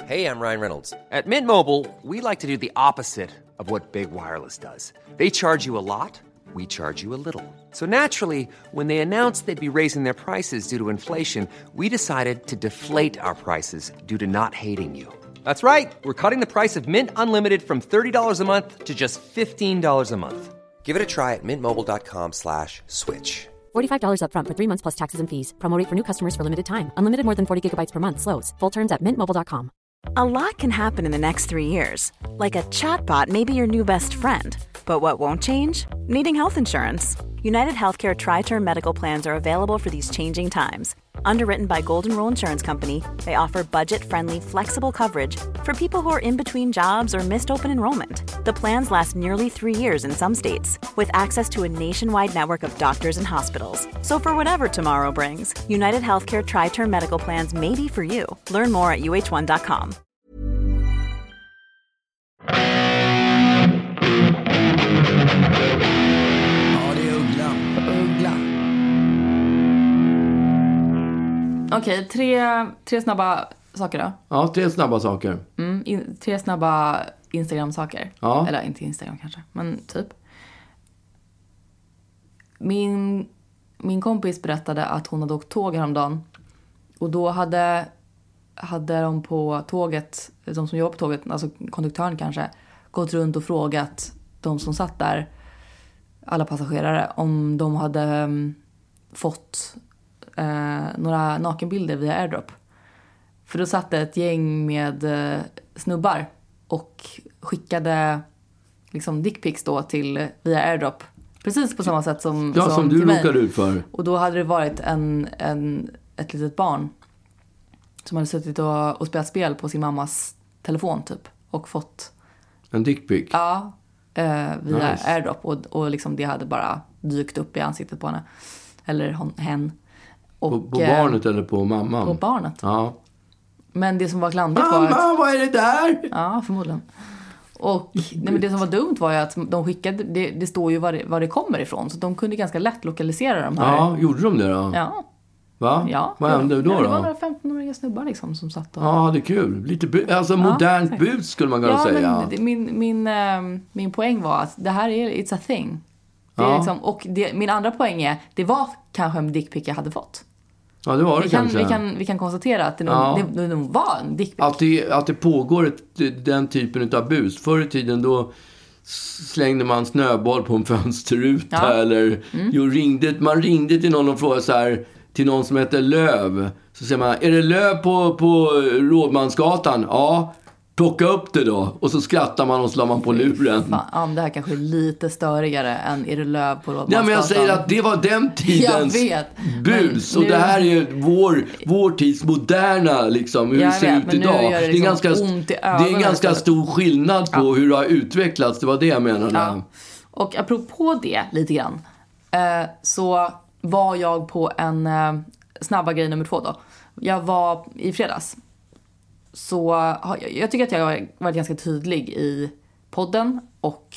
Hey, I'm Ryan Reynolds. At Mint Mobile, we like to do the opposite of what Big Wireless does. They charge you a lot, we charge you a little. So naturally, when they announced they'd be raising their prices due to inflation, we decided to deflate our prices due to not hating you. That's right. We're cutting the price of Mint Unlimited from $30 a month to just $15 a month. Give it a try at mintmobile.com/switch. $45 up front for 3 months plus taxes and fees. Promo rate for new customers for limited time. Unlimited more than 40 gigabytes per month. Slows full terms at mintmobile.com. A lot can happen in the next 3 years. Like a chatbot may be your new best friend. But what won't change? Needing health insurance. United Healthcare Tri-Term Medical Plans are available for these changing times. Underwritten by Golden Rule Insurance Company, they offer budget-friendly, flexible coverage for people who are in between jobs or missed open enrollment. The plans last nearly 3 years in some states, with access to a nationwide network of doctors and hospitals. So for whatever tomorrow brings, United Healthcare Tri-Term Medical Plans may be for you. Learn more at uh1.com. Okej, tre snabba saker då. Ja, 3 snabba saker. 3 snabba Instagram-saker. Ja. Eller inte Instagram kanske, men typ. Min kompis berättade att hon hade åkt tåg häromdagen. Och då hade de på tåget, de som jobbar på tåget, alltså konduktören kanske, gått runt och frågat de som satt där, alla passagerare, om de hade fått några nakenbilder via AirDrop. För då satt ett gäng med snubbar och skickade liksom dickpics då till via AirDrop. Precis på samma sätt som du till mig. råkade ut för. Och då hade det varit ett litet barn som hade suttit och spelat spel på sin mammas telefon typ. Och fått en dickpic? Ja, via AirDrop. Och liksom det hade bara dykt upp i ansiktet på henne. Eller hen. Och, på barnet eller på mamman? På barnet. Ja. Men det som var klandigt var att... Mamma, vad är det där? Ja, förmodligen. Och men det som var dumt var ju att de skickade... Det står ju var det kommer ifrån. Så de kunde ganska lätt lokalisera de här. Ja, gjorde de det då? Ja. Va? Ja. Vad hände då? Det var några 15-åriga snubbar liksom som satt och... Ja, det är kul. Lite modernt bus skulle man kunna säga. Men min poäng var att det här är... It's a thing. Det är liksom, och min andra poäng är... Det var kanske en dickpic jag hade fått. Ja, det var det kanske. Vi kan konstatera att det nog var en dickpic. Att det pågår den typen av bus. Förr i tiden då slängde man snöboll på en fönsterruta. Eller man ringde till någon och frågade så här, till någon som heter Löv. Så säger man, är det Löv på Rådmansgatan? Ja. Plocka upp det då. Och så skrattar man och slår man på luren. Fan, det här kanske är lite störigare än är det Löv på Rådmansgatan. Ja, men jag säger att det var den tidens bus. Och det här är vår tids moderna liksom, hur det ser ut idag. Det är en ganska stor skillnad på hur det har utvecklats. Det var det jag menade. Ja. Och apropå det lite grann. Så var jag på en snabba grej nummer 2 då. Jag var i fredags. Så jag tycker att jag har varit ganska tydlig i podden och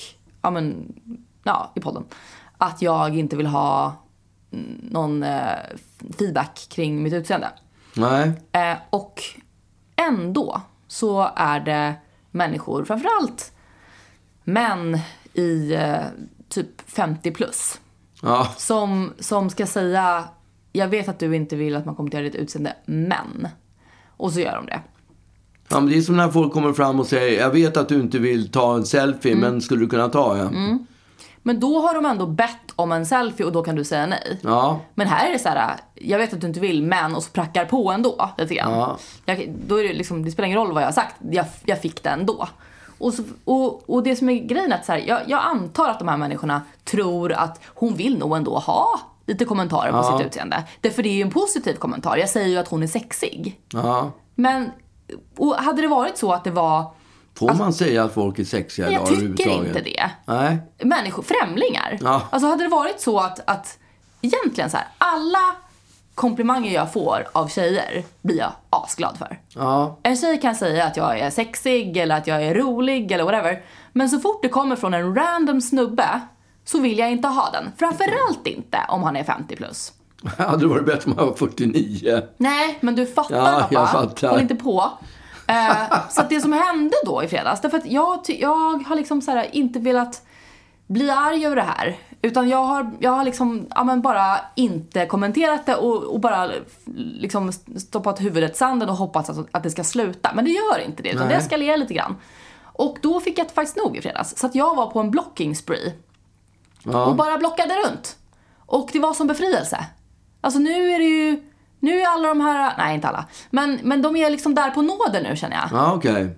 i podden att jag inte vill ha någon feedback kring mitt utseende. Nej. Och ändå så är det människor, framförallt män i typ 50 plus. Ja. Som ska säga, jag vet att du inte vill att man kommenterar ditt utseende, men. Och så gör de det. Ja, men det är som när folk kommer fram och säger, jag vet att du inte vill ta en selfie, men skulle du kunna ta en? Mm. Men då har de ändå bett om en selfie och då kan du säga nej. Ja. Men här är det så här, jag vet att du inte vill, men, och så prackar på ändå lite grann. Ja. Då är det liksom, det spelar ingen roll vad jag har sagt, jag fick det ändå. Och det som är grejen är att så här, jag antar att de här människorna tror att hon vill nog ändå ha lite kommentarer på sitt utseende. Därför det är ju en positiv kommentar. Jag säger ju att hon är sexig. Ja. Men och hade det varit så att det var... Får man säga att folk är sexiga idag? Jag tycker inte det. Nej. Människor, främlingar. Ja. Alltså hade det varit så att egentligen så här, alla komplimanger jag får av tjejer blir jag asglad för. Ja. En tjej kan säga att jag är sexig eller att jag är rolig eller whatever. Men så fort det kommer från en random snubbe så vill jag inte ha den. Framförallt inte om han är 50 plus. Hade det varit bättre om han var 49? Nej, men du fattar, ja, pappa. Jag fattar. Håll inte på. Så att det som hände då i fredags, därför att jag har liksom så här inte velat bli arg över det här. Utan jag har liksom bara inte kommenterat det och bara liksom stoppat huvudet i sanden och hoppats att det ska sluta. Men det gör inte det, utan det eskalerar lite grann. Och då fick jag faktiskt nog i fredags. Så att jag var på en blocking spree. Och bara blockade runt. Och det var som befrielse. Alltså nu är alla de här... Nej, inte alla. Men de är liksom där på nåden nu, känner jag. Ja, okej.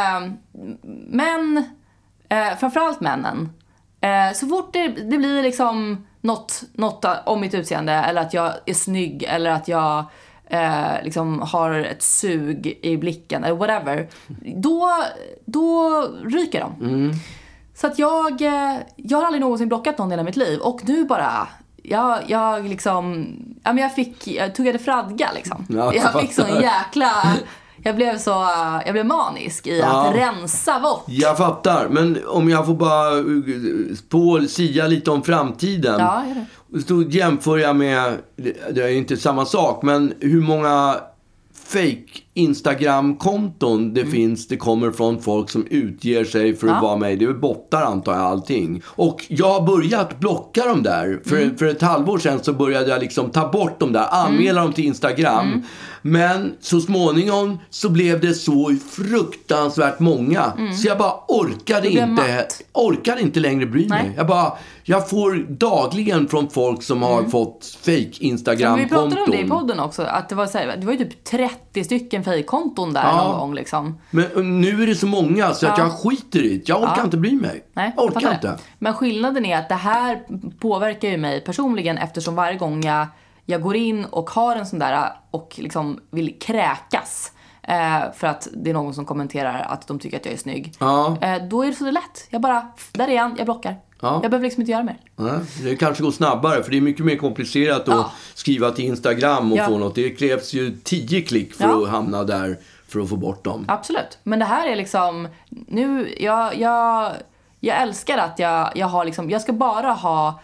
Men framförallt männen. Så fort det blir liksom något om mitt utseende, eller att jag är snygg, eller att jag liksom har ett sug i blicken eller whatever, då ryker de. Så att jag har aldrig någonsin blockat någon i mitt liv, och nu bara jag liksom jag tuggade fradga liksom. Jag fick sån jäkla... Jag blev manisk i att rensa bort. Jag fattar, men om jag får bara sia lite om framtiden. Ja, gör det. Så jämför jag med, det är inte samma sak, men hur många fake Instagram-konton det finns, det kommer från folk som utger sig för att vara mig. Det är bottar, antar jag, allting. Och jag har börjat blocka dem där. För ett halvår sedan så började jag liksom ta bort dem där, anmäla dem till Instagram. Men så småningom så blev det så fruktansvärt många. Så jag bara orkade inte längre bry mig. Jag får dagligen från folk som har fått fake Instagram-konton. Vi pratade om det i podden också, att det var ju typ 30 stycken fake-konton där någon gång liksom. Men nu är det så många så att jag skiter i det. Jag orkar inte bry mig. Nej, jag orkar inte. Men skillnaden är att det här påverkar ju mig personligen, eftersom varje gång jag går in och har en sån där och liksom vill kräkas för att det är någon som kommenterar att de tycker att jag är snygg. Då är det så lätt. Där är jag blockar. Jag behöver liksom inte göra mer. Det kanske går snabbare, för det är mycket mer komplicerat att skriva till Instagram och få något. Det krävs ju 10 klick för att hamna där, för att få bort dem. Absolut. Men det här är liksom nu, jag älskar att jag har liksom, jag ska bara ha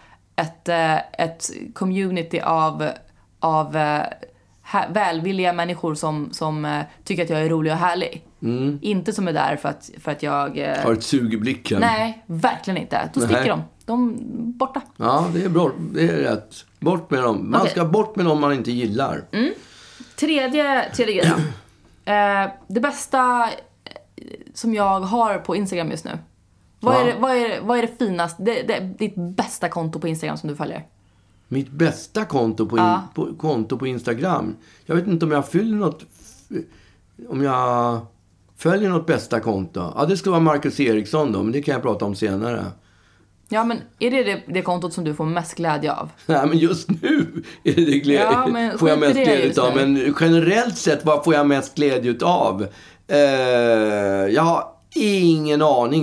ett community av välvilliga människor som tycker att jag är rolig och härlig. Inte som är där för att jag har ett sug i blicken. Nej, verkligen inte. Då sticker de borta. Ja, det är bra. Det är rätt. Bort med dem. Man ska bort med dem man inte gillar. Tredje grej då. Det bästa som jag har på Instagram just nu. Vad är det finaste, ditt bästa konto på Instagram som du följer? Mitt bästa konto på Instagram? Jag vet inte om jag följer något bästa konto. Ja, det ska vara Marcus Eriksson då, men det kan jag prata om senare. Ja, men är det kontot som du får mest glädje av? Nej, men just nu är det får jag mest glädje av. Men generellt sett, vad får jag mest glädje av? Jag har ingen aning.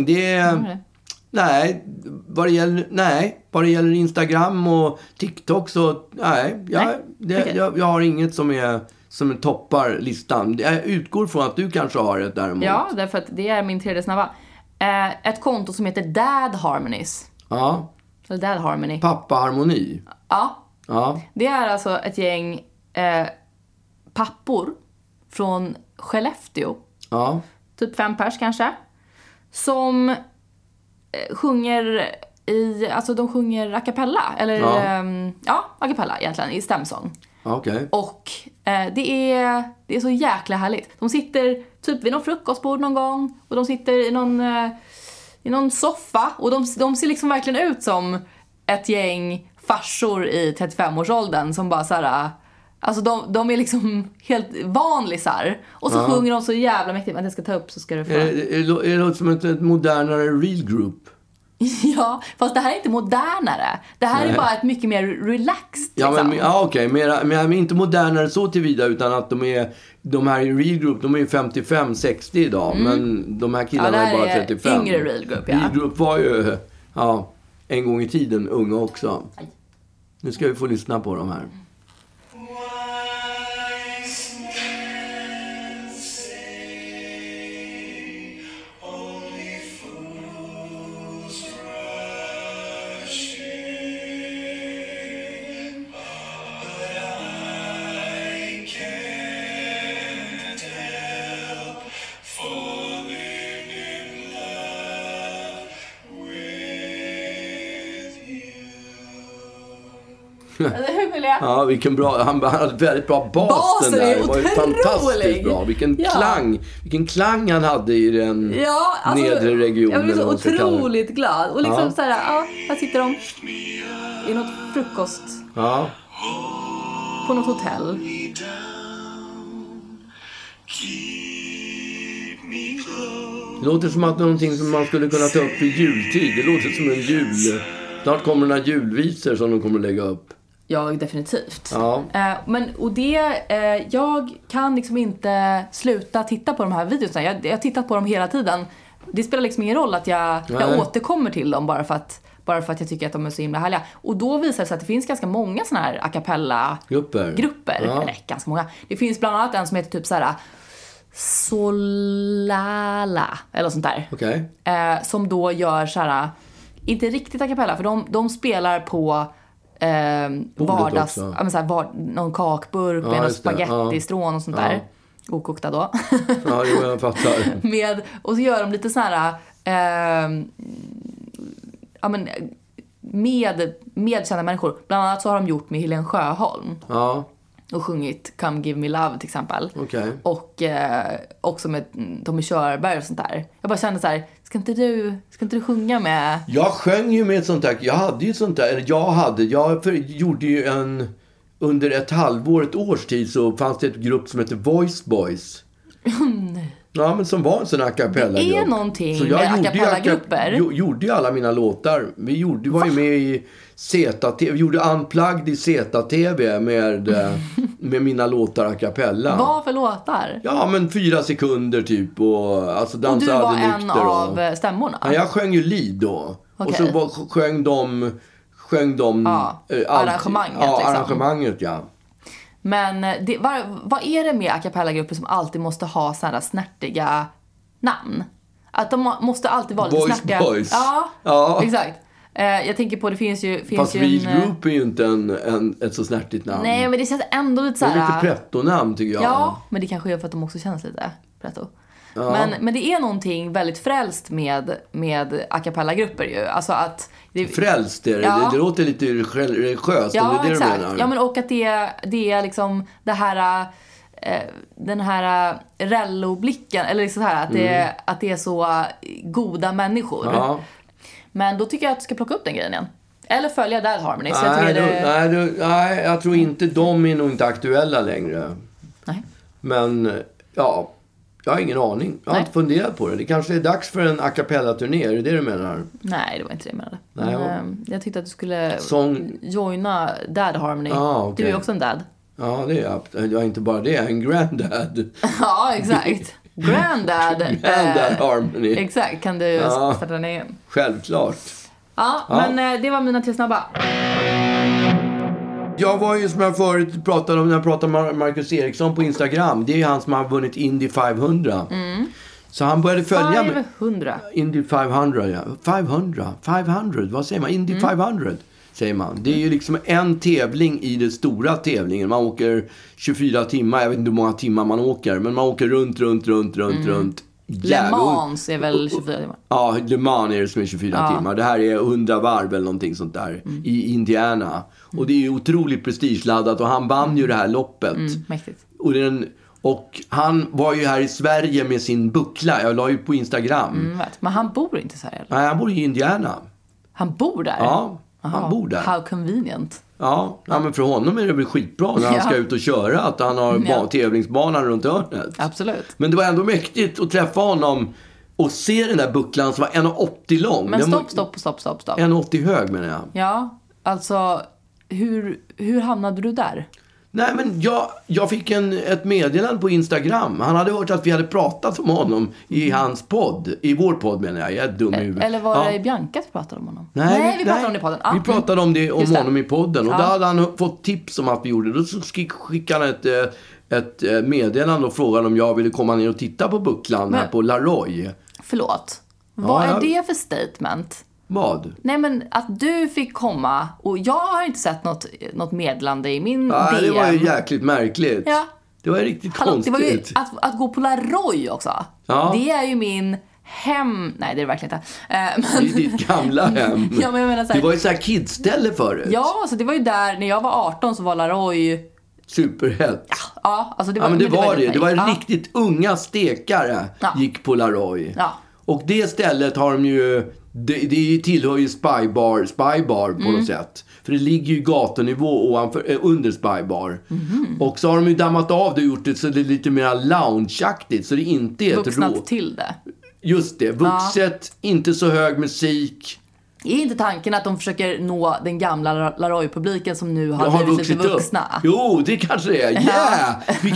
Vad det gäller Instagram och TikTok så jag har inget som toppar listan. Jag utgår från att du kanske har ett däremot. Ja, därför att det är min tredje snabba. Ett konto som heter Dad Harmonies. Ja. Eller Dad Harmony. Pappa-harmoni. Ja. Det är alltså ett gäng pappor från Skellefteå. Ja. Typ 5 pers kanske. Som sjunger de sjunger a cappella. Eller a cappella egentligen, i stämsång. Okay. Och det är så jäkla härligt. De sitter typ vid någon frukostbord någon gång. Och de sitter i någon soffa. Och de ser liksom verkligen ut som ett gäng farsor i 35-årsåldern som bara såhär... Alltså de är liksom helt vanlisar. Och så sjunger de så jävla mäktigt. Men jag ska ta upp så ska du få... Är det något som ett modernare real group? Ja, fast det här är inte modernare. Det här är bara ett mycket mer relaxed. Ja, liksom. Okej. Men inte modernare så tillvida, utan att de här i real group, de är ju 55-60 idag. Men de här killarna är bara 35. Är yngre real group, Real group var ju en gång i tiden unga också. Nu ska vi få lyssna på dem här. Hur vill jag? Ja, vilken bra, han hade väldigt bra bas. Basen den där. är Det var ju otrolig. fantastiskt bra. Vilken klang han hade i den nedre regionen. Jag blev så otroligt glad. Och liksom så här, här sitter de i något frukost. Ja. På något hotell. Det låter som att någonting som man skulle kunna ta upp vid jultid. Det låter som en jul. Snart kommer några julvisor som de kommer att lägga upp. Ja, definitivt. Ja. Jag kan liksom inte sluta titta på de här videorna. Jag har tittat på dem hela tiden. Det spelar liksom ingen roll att jag återkommer till dem bara för att jag tycker att de är så himla härliga. Och då visar det sig att det finns ganska många såna här a cappella-grupper. Ja. Eller ganska många. Det finns bland annat en som heter typ så här Solala eller sånt där. Okej. Som då gör så här, inte riktigt a cappella, för de spelar på vardags, någon kakburk med någon spagettistrån och sånt där. Okokta då. Ja, jag fattar. Och så gör de lite så här med kända människor. Bland annat så har de gjort med Helen Sjöholm. Ja. Och sjungit Come Give Me Love till exempel. Okay. Och också med Tommy Körberg och sånt där. Jag bara kände så här, ska inte du sjunga med? Jag sjöng ju med ett sånt där. Jag gjorde ju under ett års tid så fanns det ett grupp som heter Voice Boys. Ja, men som var en sån a cappella-grupp. Det är någonting med a cappella-grupper. Jag gjorde ju alla mina låtar. Vi var ju med i ZTV. Vi gjorde Unplugged i ZTV med mina låtar a cappella. Vad för låtar? Ja, men 4 sekunder typ. Och, alltså, och du var en av stämmorna? Ja, jag sjöng ju lead då. Okay. Och så sjöng de arrangemanget. Ja, arrangemanget, ja. Men vad är det med a cappella-grupper som alltid måste ha sådana snärtiga namn? Att de måste alltid vara lite snärtiga. Boys. Ja, exakt. Jag tänker på, det finns ju Fast Real Group är ju inte ett så snärtigt namn. Nej, men det känns ändå lite så här. Det är lite pretto-namn tycker jag. Ja, men det kanske är för att de också känns lite pretto. Ja. Men det är någonting väldigt frälst med a cappella-grupper ju. Alltså att frälst är det. Ja. Det låter lite religiöst. Ja, det är exakt. Det du menar. Ja, men och att det är liksom det här den här rello-blicken eller liksom så här att det är så goda människor. Ja. Men då tycker jag att du ska plocka upp den grejen igen. Eller följa Dad Harmony. Så nej, jag tror inte de är nog inte aktuella längre. Nej. Men ja, jag har ingen aning. Jag har inte funderat på det. Det kanske är dags för en a cappella-turné. Är det det du menar? Nej, det var inte det jag menade. Men, jag tyckte att du skulle joina Dad Harmony. Okay. Du är också en dad. Ja, det är jag. Jag är inte bara det. Jag är en granddad. Ja, exakt. Granddad Harmony. Exakt, kan du starta ner igen? Självklart. Ja, men det var mina 3 snabba. Jag var ju som jag förut pratade om när jag pratade med Marcus Eriksson på Instagram. Det är han som har vunnit Indy 500. Så han började följa 500. Indy 500, ja. 500, vad säger man? Indy 500 säger man. Det är ju liksom en tävling i den stora tävlingen. Man åker 24 timmar, jag vet inte hur många timmar man åker. Men man åker runt. Le Mans är väl 24 timmar? Ja, Le Mans är det som är 24 timmar. Det här är 100 varv eller någonting sånt där i Indiana. Och det är ju otroligt prestigeladdat och han vann ju det här loppet. Mäktigt. Och han var ju här i Sverige med sin buckla. Jag la ju på Instagram. Men han bor inte i Sverige? Eller? Nej, han bor i Indiana. Han bor där? Ja, han bor där. How convenient. Ja, men för honom är det väl skitbra när han ska ut och köra. Att han har tävlingsbanan runt hörnet. Absolut. Men det var ändå mäktigt att träffa honom och se den där bucklan som var 1,80 lång. Men stopp. 1,80 hög menar jag. Ja, alltså hur hamnade du där? Nej, men jag fick ett meddelande på Instagram. Han hade hört att vi hade pratat om honom i hans podd. I vår podd menar jag. Jag är dum i huvudet. Eller var det i Bianca vi pratade om honom? Nej, vi pratade om det i podden. Vi pratade om det om honom i podden. Och då hade han fått tips om att vi gjorde det. Då skickade han ett meddelande och frågade om jag ville komma ner och titta på bucklan här på Laroy. Förlåt. Vad är det för statement? Vad? Nej, men att du fick komma och jag har inte sett något meddelande i min DM. Det var ju jäkligt märkligt. Ja. Det var riktigt konstigt. Det var ju att gå på Laroy också. Ja. Det är ju min hem. Nej, det är det verkligen inte. Det är ditt gamla hem. Ja, men jag menar så här, det var ju så här kidsställe förut. Ja, så det var ju där, när jag var 18 så var Laroy Superhett. Ja, alltså det var, Ja, men det var det. Det var ja. riktigt unga stekare gick på Laroy. Ja. Och det stället har de ju... Det tillhör ju Spybar på något sätt. För det ligger ju gatunivå under Spybar. Och så har de ju dammat av det och gjort det så det är lite mer loungeaktigt. Så det inte är ett vuxnat till det. Just det. Vuxet, inte så hög musik. Är inte tanken att de försöker nå den gamla Laroy-publiken som nu har blivit lite vuxna? Upp. Jo, det kanske det är. Yeah!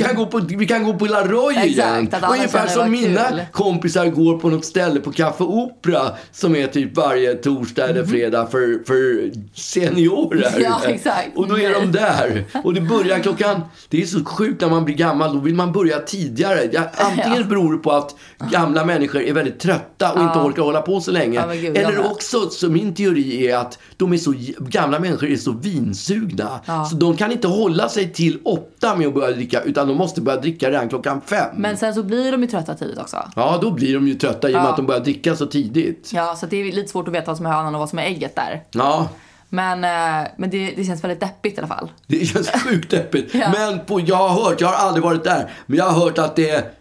Vi kan gå på Laroy igen. Ungefär som mina kompisar går på något ställe på Café Opera som är typ varje torsdag eller fredag för seniorer. Ja, exakt. Och då är de där. Och det börjar klockan... Det är så sjukt när man blir gammal. Då vill man börja tidigare. Antingen beror det på att gamla människor är väldigt trötta och inte orkar hålla på så länge. Eller också... Så min teori är att gamla människor är så vinsugna. Så de kan inte hålla sig till 8 med att börja dricka, utan de måste börja dricka redan klockan 5. Men sen så blir de ju trötta tidigt också. Ja, då blir de ju trötta i och med att de börjar dricka så tidigt. Ja, så det är lite svårt att veta vad som är hönan och vad som är ägget där. Ja. Men det känns väldigt deppigt i alla fall. Det känns sjukt deppigt. Men jag har aldrig varit där, men jag har hört att det är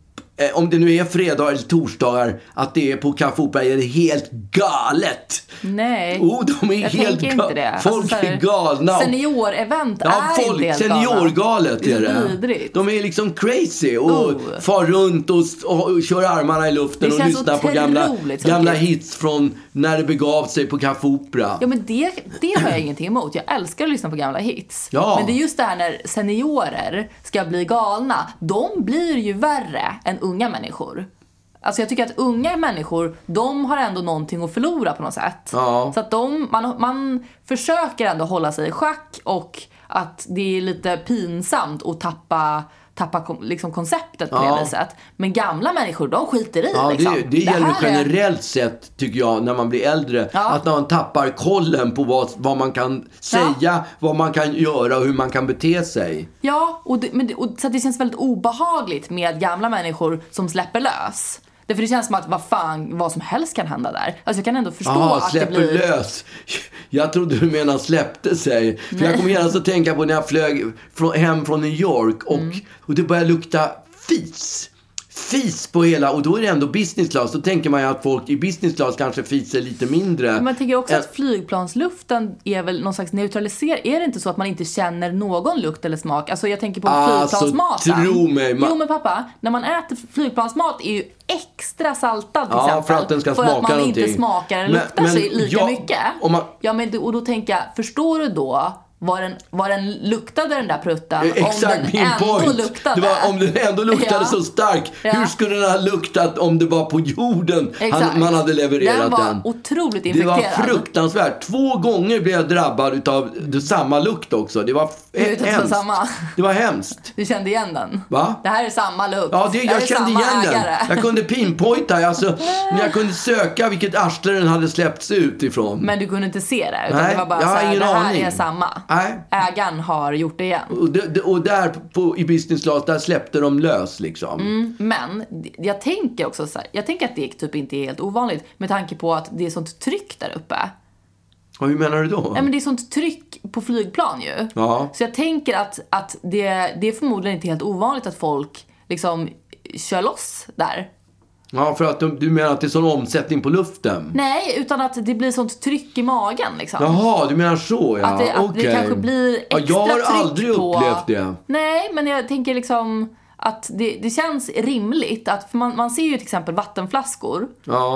om det nu är fredag eller torsdagar, att det är på Café Opera är det helt galet. Nej. De är jag helt inte det. Folk är galna. Seniorevent är inte helt seniorgalet är det. Vidrigt. De är liksom crazy och far runt och kör armarna i luften och lyssnar på gamla hits från när det begav sig på Café Opera. Ja, men det har jag ingenting emot. Jag älskar att lyssna på gamla hits. Ja. Men det är just det här när seniorer ska bli galna. De blir ju värre än unga människor. Alltså jag tycker att unga människor, de har ändå någonting att förlora på något sätt. Ja. Så att man försöker ändå hålla sig i schack, och att det är lite pinsamt att tappa liksom konceptet på det viset. Men gamla människor, de skiter i. Ja, liksom. det gäller generellt sett, tycker jag, när man blir äldre. Att när man tappar kollen på vad man kan säga, vad man kan göra och hur man kan bete sig. Ja, så det känns väldigt obehagligt med gamla människor som släpper lös. Därför det känns som att vad som helst kan hända där. Alltså jag kan ändå förstå att det blir... släpper lös. Jag trodde du menade släppte sig. För jag kommer gärna att tänka på när jag flög hem från New York och det började lukta fis på hela, och då är det ändå business class. Då tänker man ju att folk i business class kanske fiser lite mindre. Men man tänker också att flygplansluften är väl någon slags neutraliserad. Är det inte så att man inte känner någon lukt eller smak? Alltså jag tänker på flygplansmaten. Tro mig. Jo, men pappa, när man äter flygplansmat är ju extra saltad till exempel. För att den ska smaka någonting. För att man inte smakar eller luktar sig lika mycket. Och då tänker jag, förstår du då var den luktade den där pruttan? Exakt, om den ändå luktade. Om den ändå luktade så stark. Hur skulle den ha luktat om det var på jorden man hade levererat den? Den var otroligt infekterad. Det var fruktansvärt. 2 gånger blev jag drabbad av samma lukt också. Det var hemskt. Det var hemskt. Du kände igen den? Va? Det här är samma lukt. Ja, jag kände igen den. Jag kunde pinpointa. Alltså, jag kunde söka vilket arsle den hade släppts ut ifrån. Men du kunde inte se det? Utan det var bara så här, det här är samma. Nej. Ägaren har gjort det igen. Och där i business class, där släppte de lös liksom. Men jag tänker också så här, jag tänker att det typ inte är helt ovanligt med tanke på att det är sånt tryck där uppe. Och hur menar du då? Nej, men det är sånt tryck på flygplan ju. Ja. Så jag tänker att det är förmodligen inte helt ovanligt att folk liksom kör loss där. Ja, för att du menar att det är sån omsättning på luften? Nej, utan att det blir sånt tryck i magen liksom. Jaha, du menar så, ja. Att det kanske blir extra tryck på... Jag har aldrig upplevt det. Nej, men jag tänker liksom att det känns rimligt att, för man ser ju till exempel vattenflaskor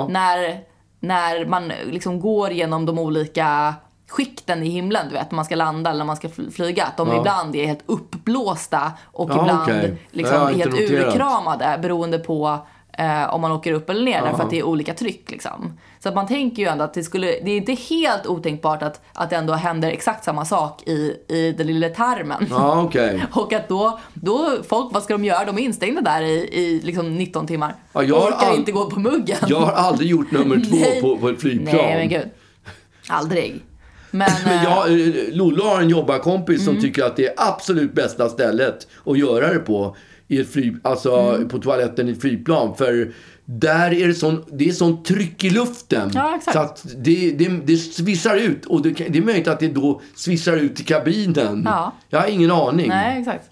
när man liksom går genom de olika skikten i himlen, du vet, när man ska landa eller när man ska flyga, att de ibland är helt uppblåsta och ibland liksom helt urkramade beroende på om man åker upp eller ner, därför att det är olika tryck liksom. Så att man tänker ju ändå att det är inte helt otänkbart att det ändå händer exakt samma sak i den lilla tarmen. Ja, okej. Och att då folk, vad ska de göra? De är instängda där i liksom 19 timmar. Ja, jag orkar inte gå på muggen. Jag har aldrig gjort nummer 2 på ett flygplan. Nej, men gud. Aldrig. Men Lollo har en jobbarkompis som tycker att det är absolut bästa stället att göra det på i ett på toaletten i ett flygplan. För där är det är sån tryck i luften. Ja, exakt. Så att det svissar ut. Och det är möjligt att det då svissar ut i kabinen. Ja. Jag har ingen aning. Nej, exakt.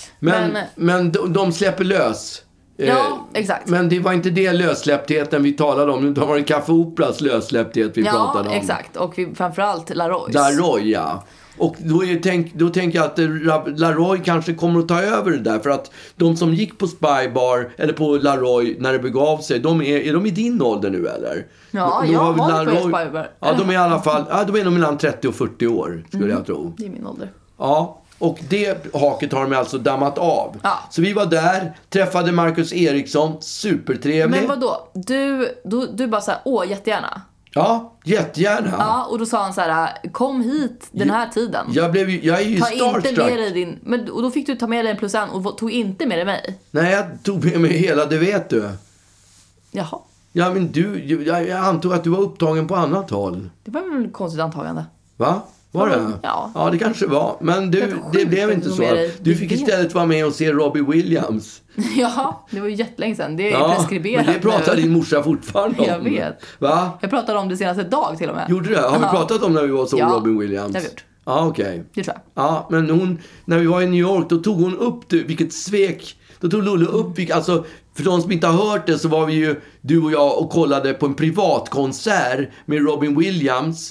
Men de släpper lös. Ja, exakt. Men det var inte det lössläpptheten vi talade om. Det var en kaffeoperas lössläppthet vi pratade om. Ja, exakt. Och framförallt Laroys. Laroy, ja. Och då tänker jag att Laroy kanske kommer att ta över det där. För att de som gick på Spybar eller på Laroy när det begav sig, är de i din ålder nu eller? Ja, jag var på Spybar. Ja, de är i alla fall, de är nog mellan 30 och 40 år skulle jag tro. Det är min ålder. Ja, och det haket har de alltså dammat av. Ja. Så vi var där, träffade Marcus Eriksson, supertrevlig. Men vadå? Du bara såhär, jättegärna. Ja, jättegärna. Ja, och då sa han så här: kom hit den här tiden. Jag är ju starstruck. Ta inte med dig och då fick du ta med dig en plus en och tog inte med dig mig. Nej, jag tog med mig hela, det vet du. Jaha. Ja, men jag antog att du var upptagen på annat håll. Det var väl ett konstigt antagande. Va? Var det? Ja, det kanske var. Men det blev inte så. Du fick istället vara med och se Robbie Williams. Ja, det var ju jättelänge sedan. Det är preskriberat. Men det pratar din morsa fortfarande om. Jag vet. Va? Jag pratade om det senaste dag till och med. Gjorde du det? Har vi pratat om när vi var så Robin Williams? Ja, det har vi gjort. Ja, okej. Det tror jag. Ja, men när vi var i New York, då tog hon upp det. Vilket svek. Då tog Lollo upp, alltså för de som inte har hört det så var vi ju, du och jag, och kollade på en privatkonsert med Robin Williams.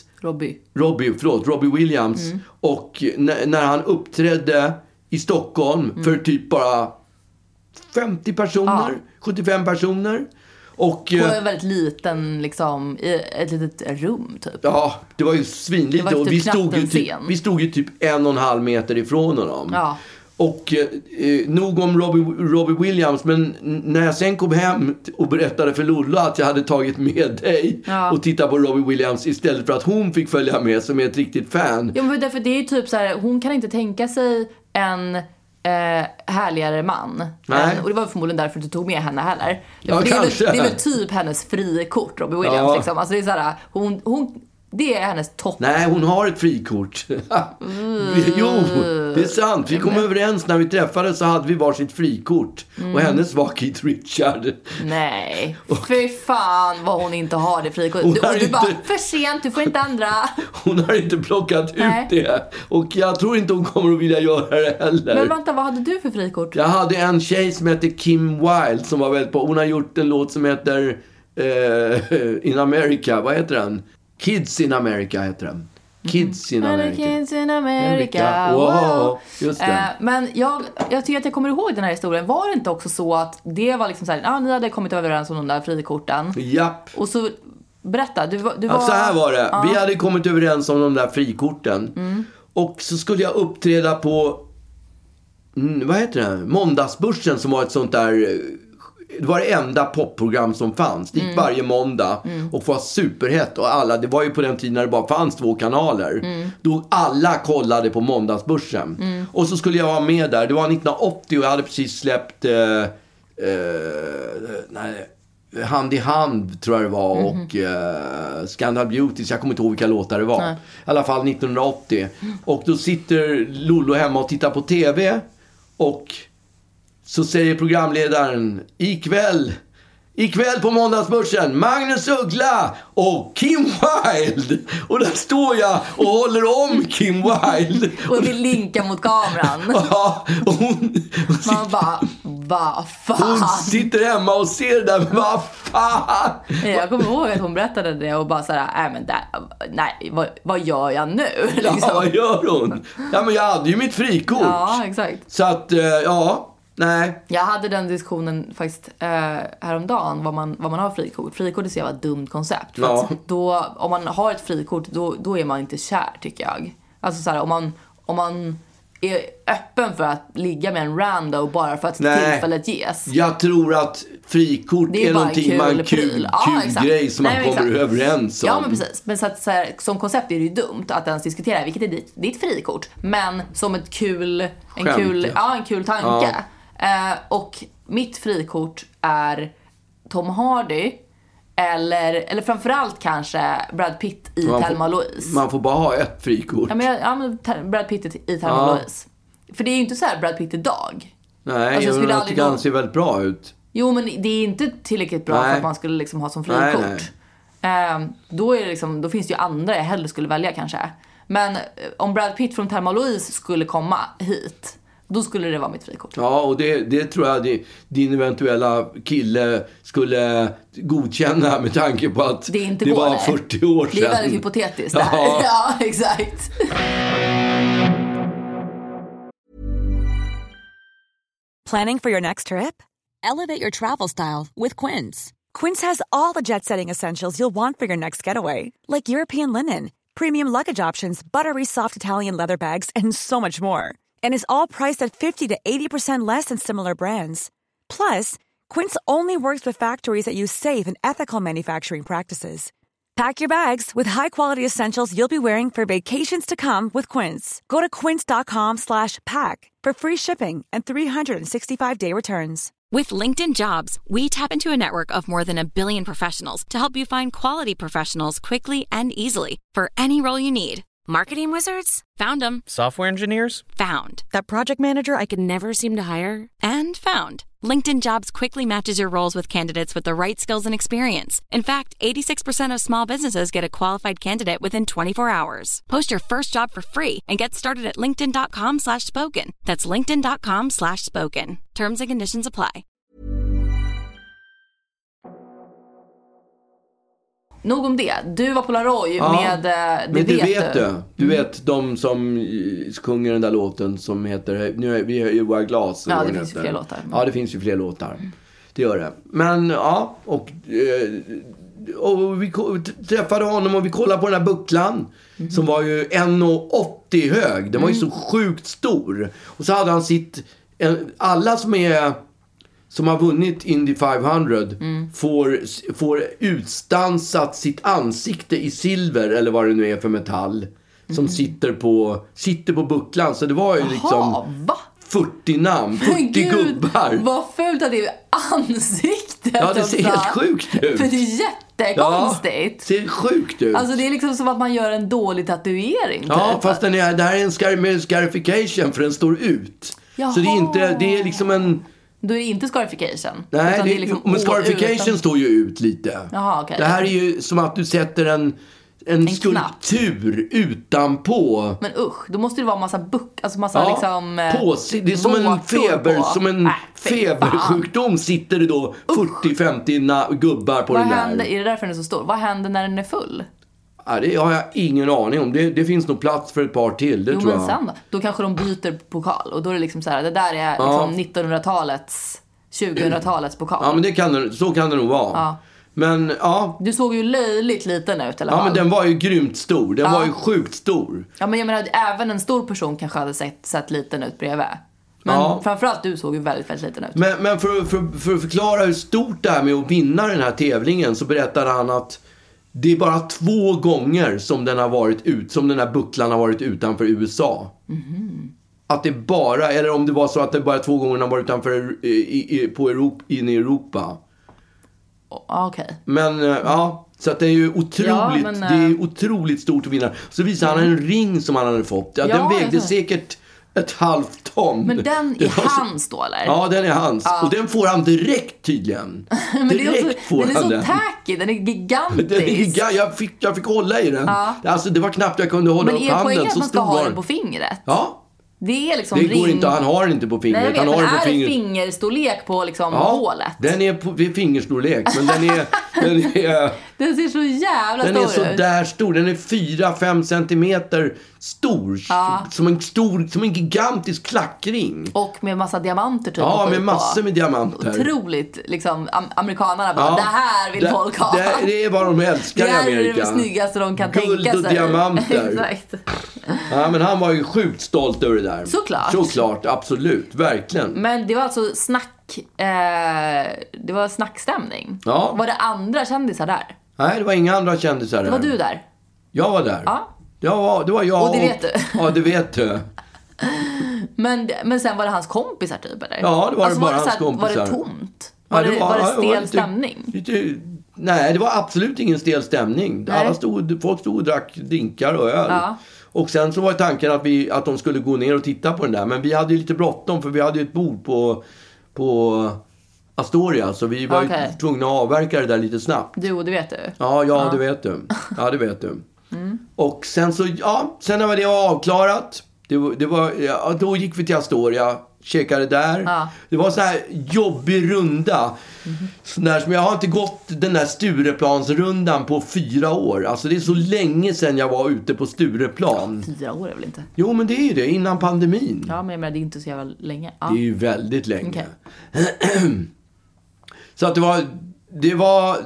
Robbie Williams. Och när han uppträdde i Stockholm för typ bara 50 personer, 75 personer. Och, på en väldigt liten, liksom, i ett litet rum typ. Ja, det var ju svinligt. Det var och vi stod ju typ 1,5 meter ifrån honom. Ja. Och nog om Robbie Williams, men när jag sen kom hem och berättade för Lollo att jag hade tagit med dig och tittat på Robbie Williams istället för att hon fick följa med som är ett riktigt fan. Ja, men därför det är ju typ så här, hon kan inte tänka sig en härligare man. Och det var förmodligen därför du tog med henne heller. Ja, det är väl typ hennes frikort, Robbie Williams. Liksom. Alltså det är så här, hon det är hennes topp. Nej, hon har ett frikort. Jo, det är sant. Vi kom överens när vi träffades, så hade vi varsitt frikort. Och hennes var Keith Richard. Nej, fy fan vad hon inte har det frikortet. Och du bara, för sent, du får inte andra. Hon har inte plockat ut det. Och jag tror inte hon kommer att vilja göra det heller. Men vänta, vad hade du för frikort? Jag hade en tjej som heter Kim Wilde som var väldigt på. Hon har gjort en låt som heter In America. Vad heter den? Kids in America heter den. Kids in America. Kids in America. Wow. Just det. Men jag tycker att jag kommer ihåg den här historien. Var det inte också så att det var liksom så här, ni hade kommit överens om de där frikorten. Japp. Och så berätta, du var så här var det. Vi hade kommit överens om de där frikorten. Och så skulle jag uppträda på vad heter det? Måndagsbörsen, som var ett sånt där. Det var det enda popprogram som fanns. Det gick varje måndag och var superhett. Och alla, det var ju på den tiden när det bara fanns 2 kanaler. Då alla kollade på Måndagsbörsen. Och så skulle jag vara med där. Det var 1980 och jag hade precis släppt Hand i hand tror jag det var. Och Scandal Beauty. Så jag kommer inte ihåg vilka låtar det var. I alla fall 1980. Och då sitter Lollo hemma och tittar på tv. Och så säger programledaren, ikväll på Måndagsbörsen, Magnus Uggla och Kim Wilde. Och där står jag och håller om Kim Wilde. Och vill linka mot kameran. Ja, och man bara, vad fan. Hon sitter hemma och ser det där, vad fan. Jag kommer ihåg att hon berättade det och bara såhär, vad gör jag nu? Liksom. Ja, vad gör hon? Ja, men jag hade ju mitt frikort. Ja, exakt. Så att, nej. Jag hade den diskussionen faktiskt häromdagen, vad man har frikort. Frikort är så jävla dumt koncept. För att då, om man har ett frikort, då är man inte kär, tycker jag. Alltså så här, om man är öppen för att ligga med en rando bara för att tillfället ges. Jag tror att frikort är någonting man kul grej som man kommer överens om. Ja, men precis. Men så här, som koncept är det ju dumt att ens diskutera vilket är ditt frikort. Men som en kul tanke. Och mitt frikort är Tom Hardy eller framförallt kanske Brad Pitt i Thelma Louise. Man får bara ha ett frikort. Ja, men Brad Pitt i Thelma Louise. För det är ju inte så här Brad Pitt idag. Nej, alltså, jag tycker han ser väldigt bra ut. Jo, men det är inte tillräckligt bra för att man skulle liksom ha som frikort. Då är det liksom, då finns det ju andra jag hellre skulle välja kanske. Men om Brad Pitt från Thelma och Louise skulle komma hit, då skulle det vara mitt frikort. Ja, och det tror jag din eventuella kille skulle godkänna med tanke på att det var 40 år sedan. Det är väldigt hypotetiskt det här. Ja, exakt. Planning for your next trip? Elevate your travel style with Quince. Quince has all the jet-setting essentials you'll want for your next getaway, like European linen, premium luggage options, buttery soft Italian leather bags, and so much more. And is all priced at 50 to 80% less than similar brands. Plus, Quince only works with factories that use safe and ethical manufacturing practices. Pack your bags with high-quality essentials you'll be wearing for vacations to come with Quince. Go to quince.com/pack for free shipping and 365-day returns. With LinkedIn Jobs, we tap into a network of more than 1 billion professionals to help you find quality professionals quickly and easily for any role you need. Marketing wizards? Found them. Software engineers? Found. That project manager I could never seem to hire? And found. LinkedIn Jobs quickly matches your roles with candidates with the right skills and experience. In fact, 86% of small businesses get a qualified candidate within 24 hours. Post your first job for free and get started at linkedin.com/spoken. That's linkedin.com/spoken. Terms and conditions apply. Nog om det. Du var på Laroy med Det vet du. Du vet de som sjunger den där låten som heter Nu är vi i våra glas. Ja, det finns ju fler låtar. Ja, det finns ju fler låtar. Det gör det. Men ja, och vi träffade honom och vi kollade på den här bucklan som var ju 1,80 hög. Den var ju så sjukt stor. Och så hade han alla som har vunnit Indy 500 får utstansat sitt ansikte i silver eller vad det nu är för metall som sitter på bucklan. Så det var ju liksom 40 namn, 40 gubbar. Vad fult att det är ansiktet. Ja, det ser helt sjukt ut. För det är jättekonstigt. Ja, det ser sjukt ut. Alltså det är liksom som att man gör en dålig tatuering. Ja, typ. fast det här är en scarification för den står ut. Jaha. Så det är liksom en... Då är det inte scarification. Nej, det är liksom men scarification står ju ut lite. Jaha, okay. Det här är ju som att du sätter en skulptur utanpå. Men usch, då måste det vara massa liksom... Det är som en febersjukdom sitter det då 40-50 gubbar på den där. Är det därför den är så stor? Vad händer när den är full? Ja, det har jag ingen aning om. Det finns nog plats för ett par till, det tror jag. Men sen då kanske de byter pokal. Och då är det liksom så här, det där är liksom 1900-talets, 2000-talets pokal. Ja, men så kan det nog vara. Ja. Men ja. Du såg ju löjligt liten ut i alla fall. Ja, men den var ju grymt stor. Den var ju sjukt stor. Ja, men jag menar, även en stor person kanske hade sett liten ut bredvid. Men framförallt du såg ju väldigt, väldigt liten ut. Men för att förklara hur stort det är med att vinna den här tävlingen så berättade han att det är bara 2 gånger som den här bucklan har varit utanför USA. Mm-hmm. Att det bara, eller om det var så att det bara 2 gånger den har varit utanför in i Europa. Okej. Men så att det är ju otroligt, det är otroligt stort att vinna. Så visade han en ring som han hade fått. Den vägde säkert 1/2 ton. Men den är hans då, eller? Ja, den är hans. Ja. Och den får han direkt tydligen. Men direkt den är så tacky, den är gigantisk. Jag fick hålla i den. Ja. Alltså, det var knappt jag kunde hålla upp handen. Men är poängen att man ska ha den på fingret? Ja. Det är liksom det går inte, han har inte på fingret. Nej, han har men på är det fingerstorlek på liksom hålet? Den är på fingerstorlek, men den ser så jävla stor ut. Den är så där stor. Den är 4-5 centimeter stor. Som en gigantisk klackring. Och med massa diamanter typ. Ja, med massor med diamanter. Otroligt, liksom, amerikanerna bara, det här vill folk ha. Det är vad de älskar i Amerika. Det är det snyggaste de kan tänka sig. Guld och diamanter. Exakt. Ja, men han var ju sjukt stolt över det där. Såklart, absolut, verkligen. Men det var alltså det var snackstämning. Ja. Var det andra kändisar där? Nej, det var inga andra kändisar där. Det var du där? Jag var där. Ja. Det var jag. Och det vet du? Ja, det vet du. Men sen var det hans kompisar typ, eller? Ja, det var bara hans kompisar. Var det tomt? Var det stel stämning? Nej, det var absolut ingen stel stämning. Folk stod och drack drinkar och öl. Ja. Och sen så var tanken att de skulle gå ner och titta på den där. Men vi hade ju lite bråttom för vi hade ju ett bord på Astoria. Så vi var ju tvungna att avverka det där lite snabbt. Du, det vet du. Ja, det vet du. Ja, det vet du. Och sen så, sen när det var avklarat. Då gick vi till Astoria. Käkade där. Ja. Det var så här jobbig runda. Sån där som jag har inte gått den där Stureplansrundan på 4 år. Alltså det är så länge sedan jag var ute på Stureplan. 4 år är väl inte? Jo, men det är ju det. Innan pandemin. Ja, men det är inte så jävla länge. Ja. Det är ju väldigt länge. Okay. Så att det var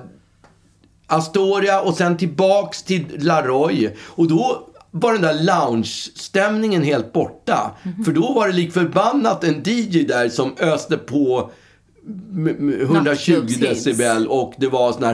Astoria och sen tillbaks till La Roy. Och då var den där lounge-stämningen helt borta. För då var det lik förbannat en DJ där som öste på 120 decibel. Och det var sån här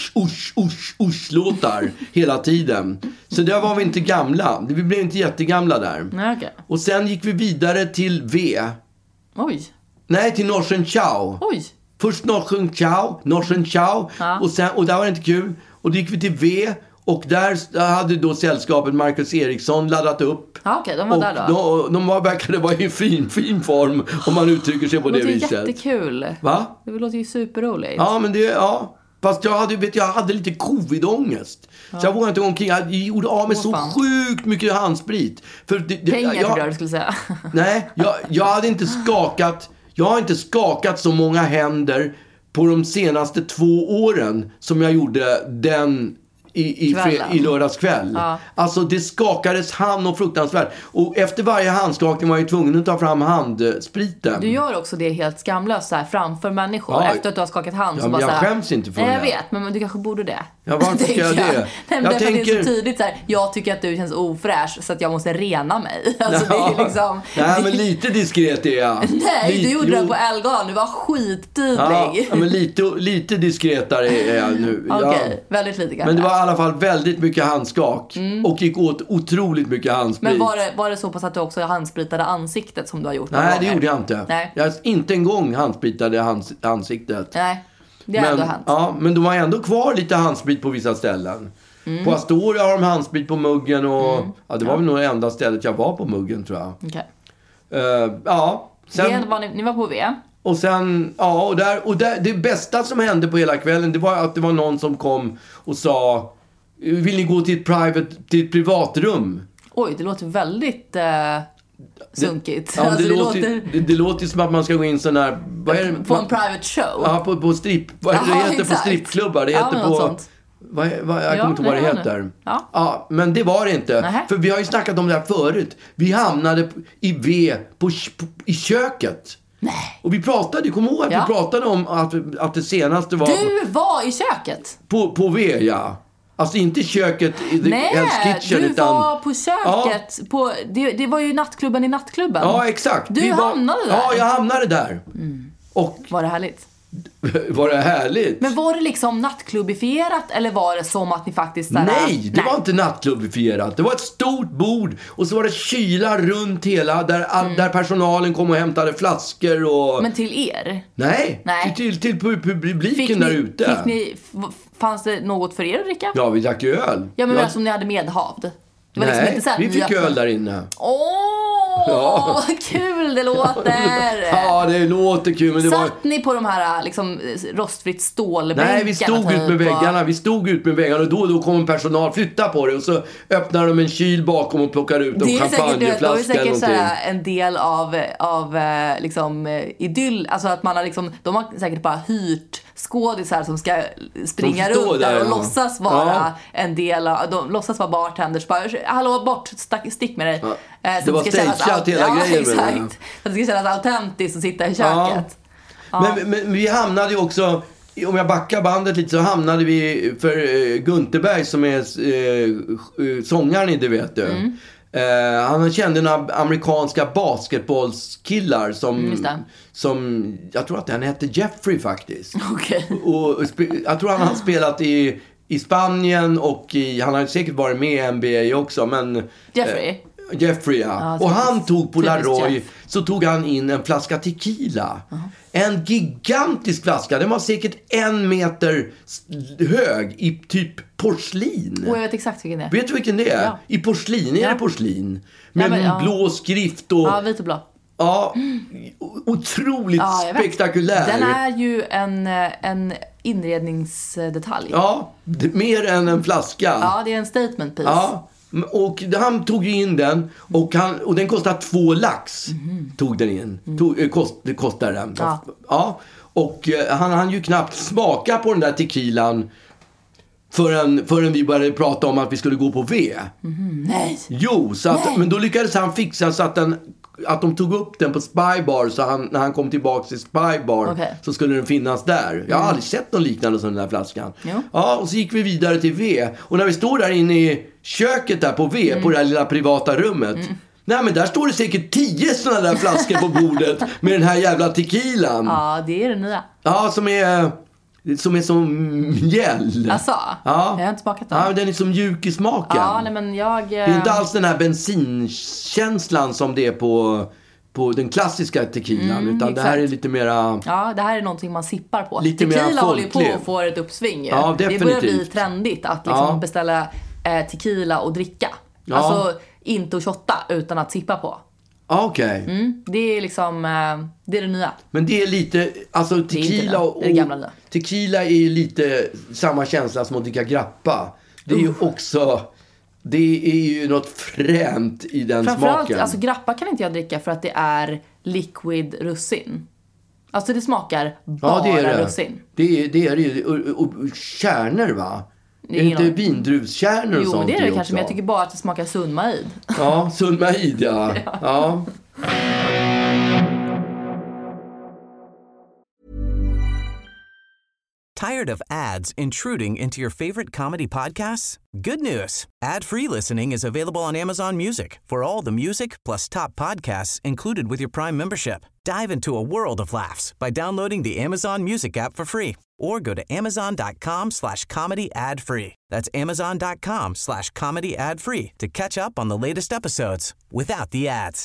usch-låtar hela tiden. Så där var vi inte gamla. Vi blev inte jättegamla där. Nej, okay. Och sen gick vi vidare till V. Oj. Nej, till Norsen Chow. Oj. Först Norsen Chow. Ja. Och där var det inte kul. Och då gick vi till V. Och där hade då sällskapet Marcus Eriksson laddat upp. Ja, okej, de var och där då. De verkade vara i fin form, om man uttrycker sig på det viset. Det låter jättekul. Va? Det låter ju superroligt. Ja, men fast jag hade lite covid-ångest. Så jag vågade inte gå omkring. Jag gjorde av med så sjukt mycket handsprit. Pengar tror jag du skulle säga. Nej, jag hade inte skakat. Jag har inte skakat så många händer på de senaste 2 åren som jag gjorde den i lördagskväll. Ja. Alltså det skakades hand och fruktansvärt. Och efter varje handskakning var jag tvungen att ta fram handspriten. Du gör också det helt skamlöst så här framför människor efter att du har skakat hand. Ja, så men bara jag så här, skäms inte för det. Jag vet, men du kanske borde det. Ja, varför ska jag det? Nej, jag tänker... Det är så tydligt så här, jag tycker att du känns ofräsch så att jag måste rena mig. Alltså det är liksom... Nej, men lite diskret är jag. Nej, du gjorde det på Elgan. Du var skittydlig. Ja, men lite diskretare är jag nu. Okej, väldigt lite kanske. Men det var i alla fall väldigt mycket handskak. Och gick åt otroligt mycket handsprit. Men var det så pass att du också handspritade ansiktet som du har gjort? Nej, det gjorde jag inte. Nej. Jag inte en gång handspritade ansiktet. Nej, det har ändå hänt. Ja, men de har ändå kvar lite handsprit på vissa ställen. På Astoria har de handsprit på muggen. Och, det var väl nog det enda stället jag var på muggen, tror jag. Okej. Sen... Ni var på V. Och sen, och där, det bästa som hände på hela kvällen, det var att det var någon som kom och sa: vill ni gå till ett privatrum? Oj, det låter väldigt sunkigt. Ja, alltså, det låter som att man ska gå in sån här... På en private show? Ja, på strip... Vad det heter på stripklubbar? Det heter på... Sånt. Jag kommer inte vad det heter. Ja, men det var det inte. Nähä. För vi har ju snackat om det här förut. Vi hamnade i V i köket. Nej. Och vi pratade, kom ihåg att vi pratade om att det senaste var... Du var i köket? På V, ja. Alltså inte köket i Hell's Kitchen, du var på köket. Ja. Det var ju nattklubben i nattklubben. Ja, exakt. Du hamnade där. Ja, jag hamnade där. Och var det härligt? Var det härligt? Men var det liksom nattklubbifierat eller var det som att ni faktiskt... Nej, det var inte nattklubbifierat. Det var ett stort bord och så var det kylar runt hela där personalen kom och hämtade flaskor och... Men till er? Nej. Till publiken där ute. Fanns det något för er att dricka? Ja, vi drack ju öl. Ja, men som ni hade medhavd. Nej, liksom inte så vi fick öl där inne. Vad kul det låter. Ja, det låter kul, men det Satt ni på de här liksom rostfritt stålbänkarna? Nej, vi stod ut med väggarna. Vi stod ut med väggarna och då kom en personal flytta på det och så öppnar de en kyl bakom och plockar ut en champagneflaska eller någonting. Det är säkert en del av liksom idyll, alltså att man har liksom, de har säkert bara hyrt skådisar som ska springa runt där och låtsas vara en del av, de låtsas vara bartenders, bara hallå stick med dig. Det var stageat hela grejen. Exakt. Det ska kännas autentiskt att sitta i köket. Men vi hamnade ju också, om jag backar bandet lite, så hamnade vi för Gunterberg som är sångaren i det, vet du. Han kände några amerikanska basketbollskillar som jag tror att han hette Jeffrey faktiskt. Okay. Och jag tror han har spelat i Spanien och han har säkert varit med i NBA också, men Jeffrey? Jeffrey, ja. Och han tog på Laroy, så tog han in en flaska tequila. En gigantisk flaska. Den var säkert 1 meter hög i typ porslin. Jag vet exakt vilken det är. Vet du vilken det är? Ja. I porslin, är det porslin? Med blå skrift och... Ja, vit och blå. Ja, otroligt spektakulär. Den är ju en inredningsdetalj. Ja, mer än en flaska. Ja, det är en statement piece. Ja, och han tog ju in den och den kostar 2 lax. Tog den in. Det kostar den. Ja. Och han hann ju knappt smaka på den där tequilan förrän vi började prata om att vi skulle gå på V. Nej. Jo, men då lyckades han fixa så att de tog upp den på Spybar, så när han kom tillbaka till Spybar så skulle den finnas där. Jag har aldrig sett någon liknande som den där flaskan. Ja, och så gick vi vidare till V. Och när vi står där inne i köket där på V, på det här lilla privata rummet. Nej, men där står det säkert 10 sådana där flaskor på bordet med den här jävla tequilan. Ja, det är det nya. Ja, som är som mjäll. Alltså, jag har inte smakat den. Ja, den är så mjuk i smaken. Ja, nej, men det är inte alls den här bensinkänslan som det är på den klassiska tequilan, utan exakt. Det här är lite mera... Ja, det här är någonting man sippar på. Lite tequila håller ju på och får ett uppsving. Ja, definitivt. Det börjar bli trendigt att liksom beställa tequila och dricka. Ja. Alltså inte att shotta utan att sippa på. Okej. Det är liksom det är det nya. Men det är lite, alltså tequila och det gamla nya. Tequila är ju lite samma känsla som att dricka grappa. Det är ju också, det är ju något fränt i den framförallt, smaken. Alltså grappa kan inte jag dricka för att det är liquid russin. Alltså det smakar bara russin. Det är det. Och kärnor, va? Är det inte vindruvskärnor och sånt? Jo, det är det kanske, men jag tycker bara att det smakar Sunmaid. Ja, Sunmaid, ja. Tired of ads intruding into your favorite comedy podcasts? Good news. Ad-free listening is available on Amazon Music for all the music plus top podcasts included with your Prime membership. Dive into a world of laughs by downloading the Amazon Music app for free or go to amazon.com/comedy ad-free. That's amazon.com/comedy ad-free to catch up on the latest episodes without the ads.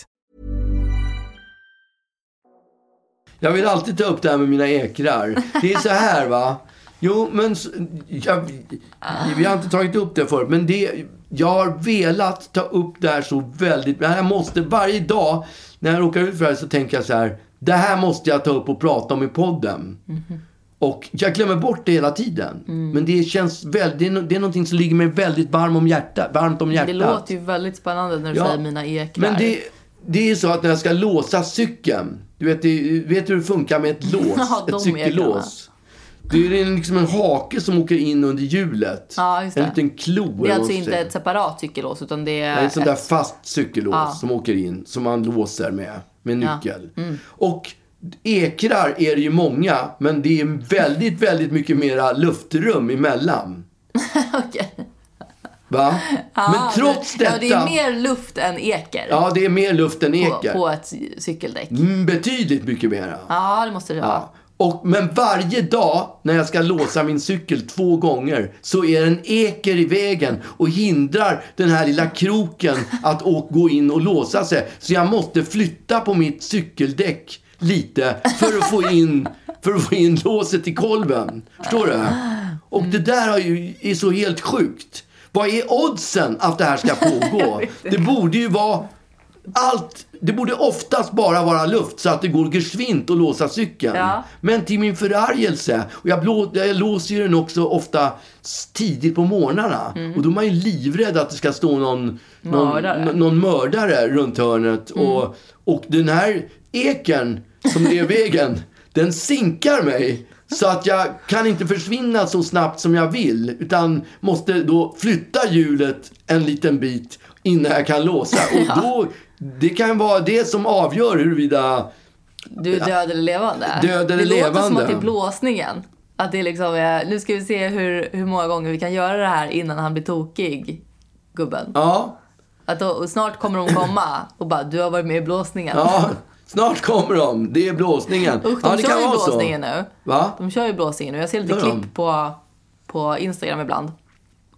Jag vill alltid ta upp det här med mina ekrar. Det är så här, va? Jo, men vi har inte tagit upp det förut, men jag har velat ta upp det här så väldigt. Men jag måste varje dag när jag råkar ut för det så tänker jag så här: det här måste jag ta upp och prata om i podden. Och jag glömmer bort det hela tiden. Men det känns väldigt, det är någonting som ligger mig väldigt varmt om hjärtat. Det låter ju väldigt spännande när du säger mina ekrar. Men det är så att när jag ska låsa cykeln, du vet hur det funkar med ett lås, ett cykellås. Det är liksom en hake som åker in under hjulet. Ja, just det. En liten klo. Det är alltså inte ett separat cykellås, utan det är ett sånt där fast cykellås som åker in, som man låser med nyckel. Och ekrar är det ju många, men det är väldigt, väldigt mycket mera luftrum emellan. Okej. Va? Men trots detta... Ja, det är mer luft än eker. Ja, det är mer luft än eker. På ett cykeldäck. Betydligt mycket mera. Ja, det måste det vara. Men varje dag när jag ska låsa min cykel 2 gånger så är en eker i vägen och hindrar den här lilla kroken att gå in och låsa sig. Så jag måste flytta på mitt cykeldäck lite för att få in låset i kolven. Förstår du? Och det där är så helt sjukt. Vad är oddsen att det här ska pågå? Det borde ju vara det borde oftast bara vara luft så att det går gesvint att låsa cykeln. Ja. Men till min förargelse, och jag låser den också ofta tidigt på morgnarna. Och då är man ju livrädd att det ska stå någon mördare runt hörnet. Och den här eken som är vägen, den sinkar mig. Så att jag kan inte försvinna så snabbt som jag vill, utan måste då flytta hjulet en liten bit innan jag kan låsa. Och då, det kan vara det som avgör huruvida du är död eller levande. Det låter som att det är blåsningen. Att det är liksom, nu ska vi se hur många gånger vi kan göra det här innan han blir tokig, gubben. Ja. Att då, snart kommer de komma och bara, du har varit med i blåsningen. Ja, snart kommer de. Det är blåsningen. De kör ju blåsningen nu. Va? De kör ju blåsningen nu. Jag ser lite klipp på Instagram ibland.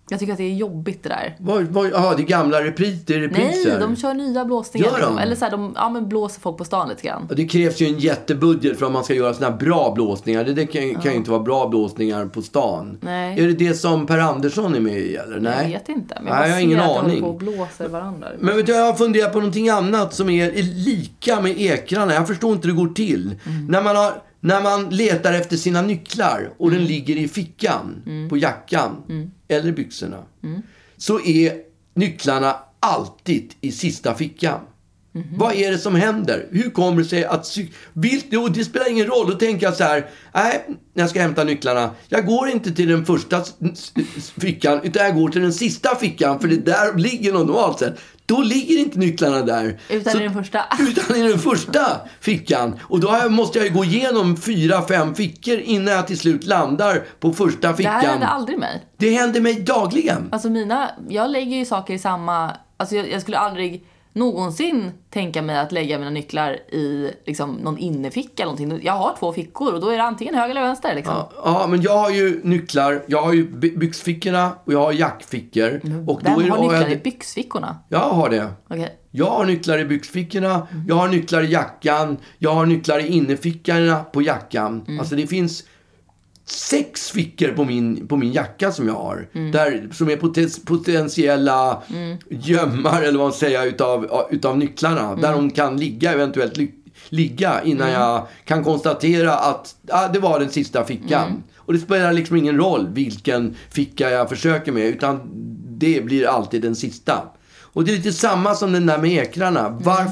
Jag tycker att det är jobbigt det där. Det är gamla repriser. Nej, de kör nya blåsningar. Gör de? Eller så här, men blåser folk på stan lite grann. Det krävs ju en jättebudget för att man ska göra såna här bra blåsningar. Det kan ju inte vara bra blåsningar på stan. Nej. Är det som Per Andersson är med i, eller? Nej. Jag vet inte. Men jag har ingen aning. På och blåser varandra. Men vet du, jag har funderat på någonting annat som är lika med ekrarna. Jag förstår inte hur det går till. När man letar efter sina nycklar och den ligger i fickan på jackan eller byxorna, så är nycklarna alltid i sista fickan. Vad är det som händer? Hur kommer det sig att... det spelar ingen roll. Då tänker jag så här... Nej, när jag ska hämta nycklarna. Jag går inte till den första fickan, utan jag går till den sista fickan. För det där ligger någon normalt sett. Då ligger inte nycklarna där. Utan i den första. Utan i den första fickan. Och då måste jag gå igenom 4-5 fickor innan jag till slut landar på första fickan. Det här händer aldrig mig. Det händer mig dagligen. Alltså jag lägger ju saker i samma... Alltså jag skulle aldrig någonsin tänka mig att lägga mina nycklar i liksom någon inneficka eller någonting. Jag har 2 fickor och då är det antingen höger eller vänster liksom. Ja, men jag har ju nycklar. Jag har ju byxfickorna och jag har jackfickor. Och Vem har nycklar i byxfickorna? Jag har det. Okay. Jag har nycklar i byxfickorna. Jag har nycklar i jackan. Jag har nycklar i innefickorna på jackan. Alltså det finns 6 fickor på min jacka som jag har. Där, som är potentiella gömmar eller vad man säger utav nycklarna. Där de kan eventuellt ligga innan jag kan konstatera att det var den sista fickan. Och det spelar liksom ingen roll vilken ficka jag försöker med, utan det blir alltid den sista. Och det är lite samma som den där med ekrarna.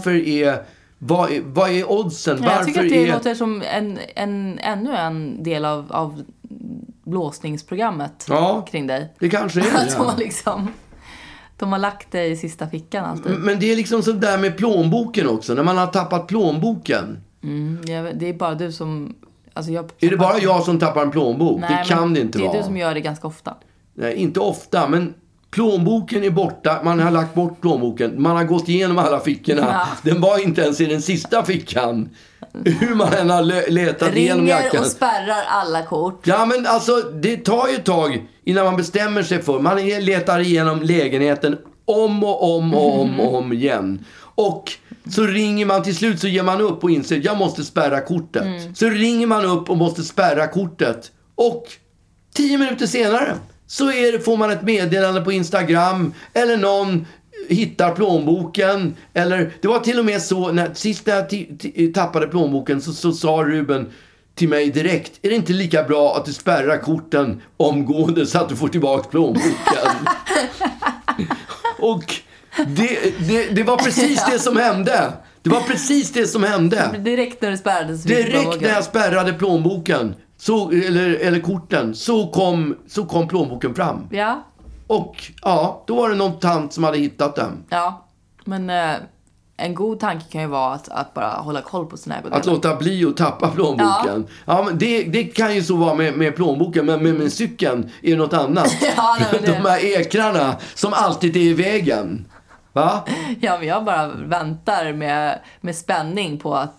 Vad är oddsen? Jag tycker att det låter som ännu en del av blåsningsprogrammet kring dig. Det kanske är det. De har lagt dig i sista fickan alltid. Men det är liksom så där med plånboken också. När man har tappat plånboken. Det är bara du som... Alltså är det bara jag som tappar en plånbok? Nej, det kan det inte vara. Det är du som gör det ganska ofta. Nej, inte ofta, men... Plånboken är borta, man har lagt bort plånboken. Man har gått igenom alla fickorna. Ja. Den var inte ens i den sista fickan. Hur man än har letat igenom jackan. Ringer och spärrar alla kort. Ja, men alltså det tar ju ett tag innan man bestämmer sig för. Man letar igenom lägenheten om igen. Och så ringer man till slut, så ger man upp och inser jag måste spärra kortet. Så ringer man upp och måste spärra kortet. Och 10 minuter senare så får man ett meddelande på Instagram, eller någon hittar plånboken, eller det var till och med så sist när jag tappade plånboken så sa Ruben till mig direkt: är det inte lika bra att du spärrar korten omgående så att du får tillbaka plånboken? Och det var precis det som hände. Det var precis det som hände. Direkt när du spärrade direkt när jag spärrade plånboken eller korten, så kom plånboken fram. Ja. Och då var det någon tant som hade hittat den. Ja, men en god tanke kan ju vara att bara hålla koll på sina ägodelar. Att låta bli att tappa plånboken. Ja, men det kan ju så vara med plånboken, men med cykeln är det något annat. Ja, de här ekrarna som alltid är i vägen. Va? Ja, men jag bara väntar med spänning på att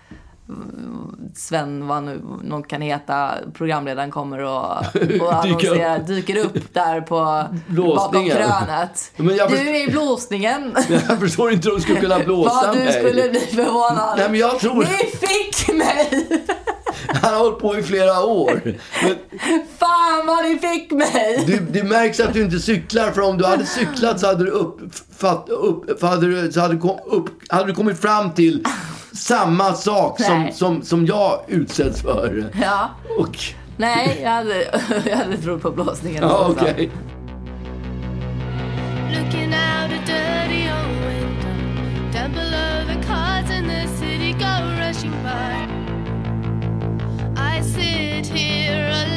Sven, vad nu någon kan heta, programledaren kommer och dyker upp där bakom krönet. Du är i blåsningen. Jag förstår inte hur de skulle kunna blåsa mig. Vad du skulle bli förvånad. Nej, men jag tror... Ni fick mig! Han har hållit på i flera år. Men... Fan vad ni fick mig! Det märks att du inte cyklar, för om du hade cyklat så hade du kommit fram till samma sak som jag utsätts för. Ja. Och... Nej, jag hade trott på blåsningen. Ja, okej. Looking out a dirty old window, down below the cars in the city go rushing by. I sit here alone.